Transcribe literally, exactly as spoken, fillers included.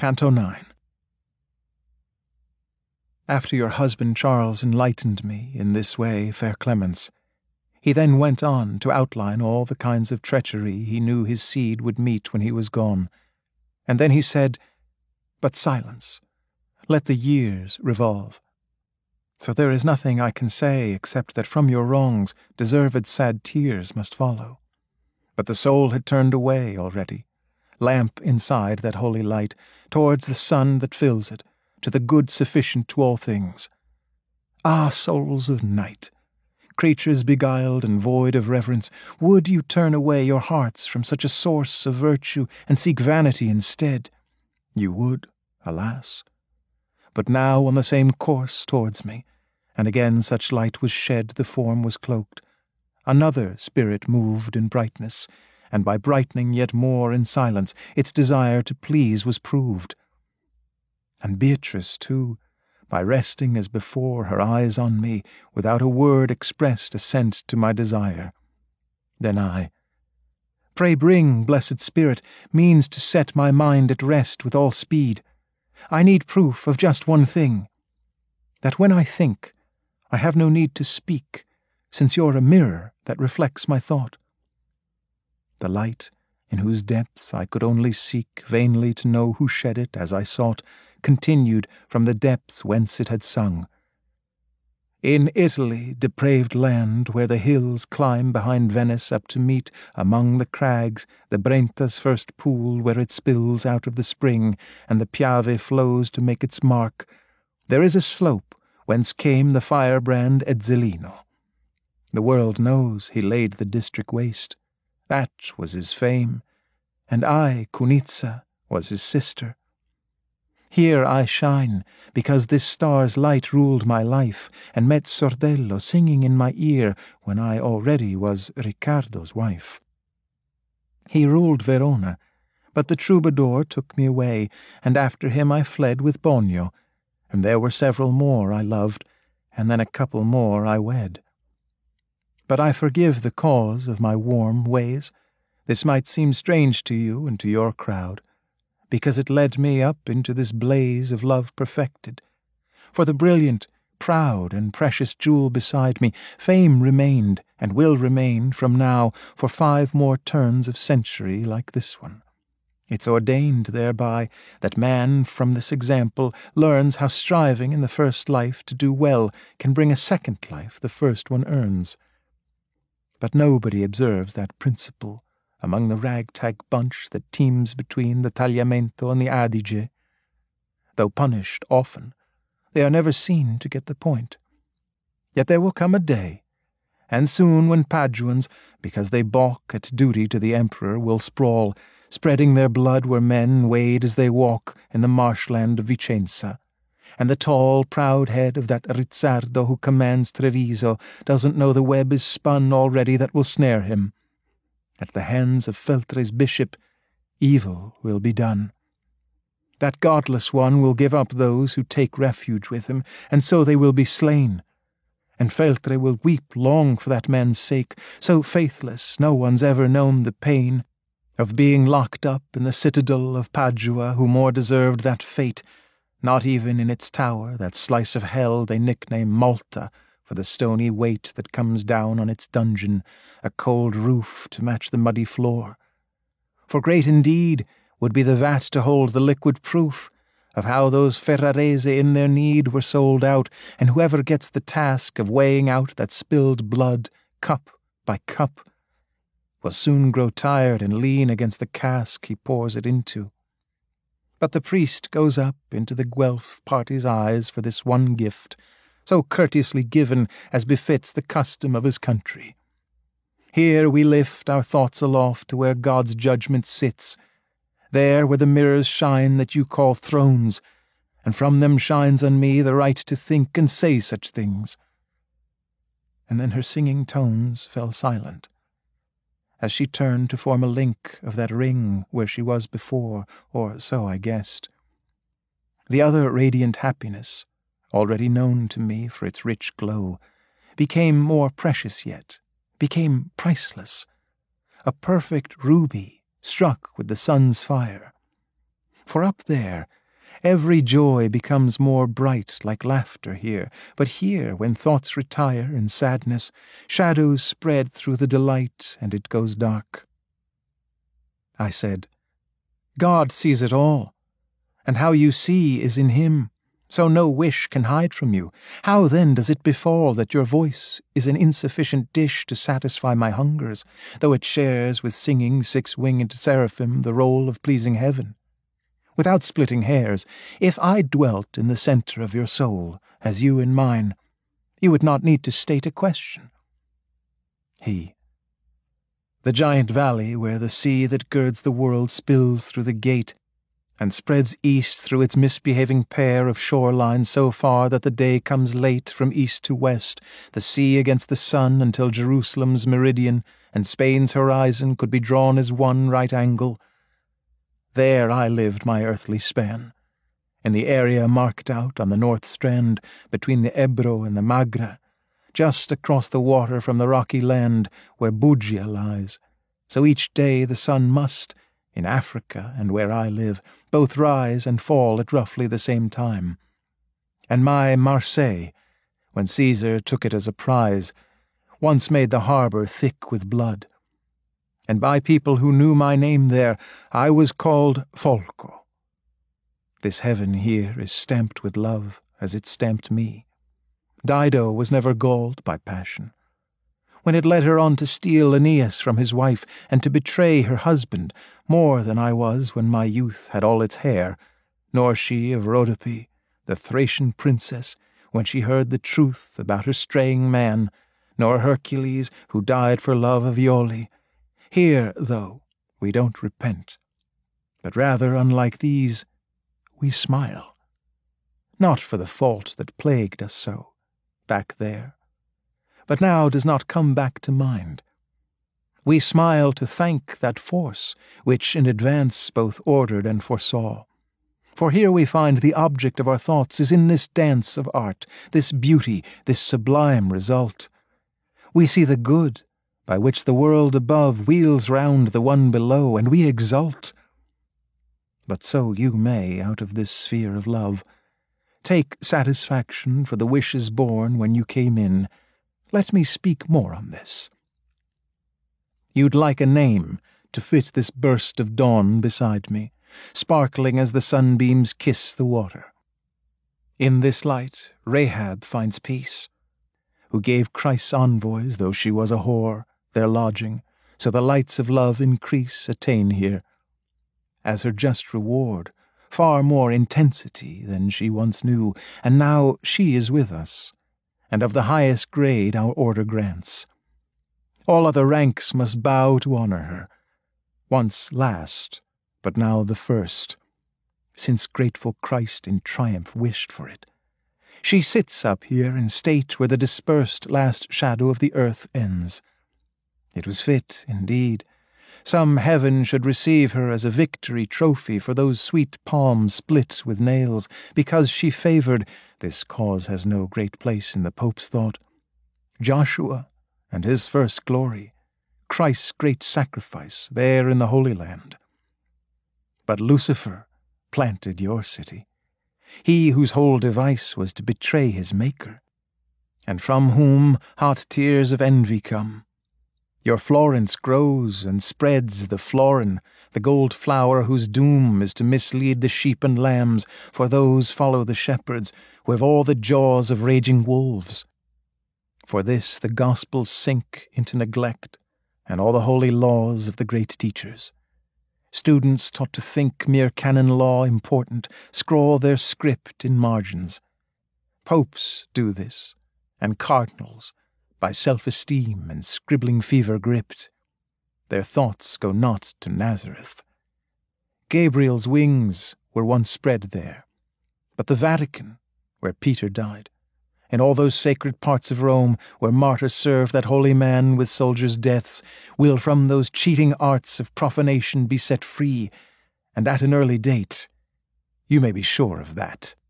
Canto nine. After your husband Charles enlightened me in this way, fair Clemence, he then went on to outline all the kinds of treachery he knew his seed would meet when he was gone, and then he said, "But silence, let the years revolve. So there is nothing I can say except that from your wrongs deserved sad tears must follow. But the soul had turned away already, lamp inside that holy light, towards the sun that fills it, to the good sufficient to all things. Ah, souls of night! Creatures beguiled and void of reverence, would you turn away your hearts from such a source of virtue and seek vanity instead? You would, alas. But now on the same course towards me, and again such light was shed the form was cloaked, another spirit moved in brightness, and by brightening yet more in silence its desire to please was proved. And Beatrice, too, by resting as before her eyes on me, without a word expressed assent to my desire. Then I, "Pray bring, blessed Spirit, means to set my mind at rest with all speed. I need proof of just one thing, that when I think, I have no need to speak, since you're a mirror that reflects my thought." The light, in whose depths I could only seek vainly to know who shed it as I sought, continued from the depths whence it had sung. In Italy, depraved land, where the hills climb behind Venice up to meet, among the crags, the Brenta's first pool where it spills out of the spring, and the Piave flows to make its mark, there is a slope whence came the firebrand Ezzelino. The world knows he laid the district waste. That was his fame, and I, Cunizza, was his sister. Here I shine, because this star's light ruled my life, and met Sordello singing in my ear when I already was Riccardo's wife. He ruled Verona, but the troubadour took me away, and after him I fled with Bonio, and there were several more I loved, and then a couple more I wed. But I forgive the cause of my warm ways. This might seem strange to you and to your crowd, because it led me up into this blaze of love perfected. For the brilliant, proud, and precious jewel beside me, fame remained, and will remain from now for five more turns of century like this one. It's ordained thereby that man from this example learns how striving in the first life to do well can bring a second life the first one earns. But nobody observes that principle among the ragtag bunch that teems between the Tagliamento and the Adige. Though punished often, they are never seen to get the point. Yet there will come a day, and soon when Paduans, because they balk at duty to the emperor, will sprawl, spreading their blood where men wade as they walk in the marshland of Vicenza, and the tall, proud head of that Rizzardo who commands Treviso doesn't know the web is spun already that will snare him. At the hands of Feltre's bishop, evil will be done. That godless one will give up those who take refuge with him, and so they will be slain. And Feltre will weep long for that man's sake, so faithless no one's ever known the pain of being locked up in the citadel of Padua, who more deserved that fate, not even in its tower, that slice of hell they nickname Malta, for the stony weight that comes down on its dungeon, a cold roof to match the muddy floor. For great indeed would be the vat to hold the liquid proof of how those Ferrarese in their need were sold out, and whoever gets the task of weighing out that spilled blood, cup by cup, will soon grow tired and lean against the cask he pours it into. But the priest goes up into the Guelph party's eyes for this one gift, so courteously given as befits the custom of his country. Here we lift our thoughts aloft to where God's judgment sits, there where the mirrors shine that you call thrones, and from them shines on me the right to think and say such things. And then her singing tones fell silent, as she turned to form a link of that ring where she was before, or so I guessed. The other radiant happiness, already known to me for its rich glow, became more precious yet, became priceless, a perfect ruby struck with the sun's fire. For up there, every joy becomes more bright like laughter here, but here, when thoughts retire in sadness, shadows spread through the delight, and it goes dark. I said, God sees it all, and how you see is in him, so no wish can hide from you. How then does it befall that your voice is an insufficient dish to satisfy my hungers, though it shares with singing six-winged seraphim the role of pleasing heaven? Without splitting hairs, if I dwelt in the centre of your soul, as you in mine, you would not need to state a question. He. The giant valley where the sea that girds the world spills through the gate, and spreads east through its misbehaving pair of shorelines so far that the day comes late from east to west, the sea against the sun until Jerusalem's meridian and Spain's horizon could be drawn as one right angle. There I lived my earthly span, in the area marked out on the north strand between the Ebro and the Magra, just across the water from the rocky land where Bugia lies. So each day the sun must, in Africa and where I live, both rise and fall at roughly the same time. And my Marseille, when Caesar took it as a prize, once made the harbour thick with blood. And by people who knew my name there, I was called Folco. This heaven here is stamped with love, as it stamped me. Dido was never galled by passion. When it led her on to steal Aeneas from his wife and to betray her husband, more than I was when my youth had all its hair, nor she of Rhodope, the Thracian princess, when she heard the truth about her straying man, nor Hercules, who died for love of Iole. Here, though, we don't repent, but rather, unlike these, we smile. Not for the fault that plagued us so, back there, but now does not come back to mind. We smile to thank that force which in advance both ordered and foresaw. For here we find the object of our thoughts is in this dance of art, this beauty, this sublime result. We see the good, by which the world above wheels round the one below, and we exult. But so you may, out of this sphere of love, take satisfaction for the wishes born when you came in. Let me speak more on this. You'd like a name to fit this burst of dawn beside me, sparkling as the sunbeams kiss the water. In this light Rahab finds peace, who gave Christ's envoys, though she was a whore, their lodging, so the lights of love increase attain here. As her just reward, far more intensity than she once knew, and now she is with us, and of the highest grade our order grants. All other ranks must bow to honour her, once last, but now the first, since grateful Christ in triumph wished for it. She sits up here in state where the dispersed last shadow of the earth ends. It was fit, indeed, some heaven should receive her as a victory trophy for those sweet palms split with nails, because she favoured, this cause has no great place in the Pope's thought, Joshua and his first glory, Christ's great sacrifice there in the Holy Land. But Lucifer planted your city, he whose whole device was to betray his Maker, and from whom hot tears of envy come. Your Florence grows and spreads the florin, the gold flower whose doom is to mislead the sheep and lambs, for those follow the shepherds, who have all the jaws of raging wolves. For this the Gospels sink into neglect, and all the holy laws of the great teachers. Students taught to think mere canon law important scrawl their script in margins. Popes do this, and cardinals, by self-esteem and scribbling fever gripped. Their thoughts go not to Nazareth. Gabriel's wings were once spread there, but the Vatican, where Peter died, and all those sacred parts of Rome where martyrs served that holy man with soldiers' deaths, will from those cheating arts of profanation be set free, and at an early date. You may be sure of that.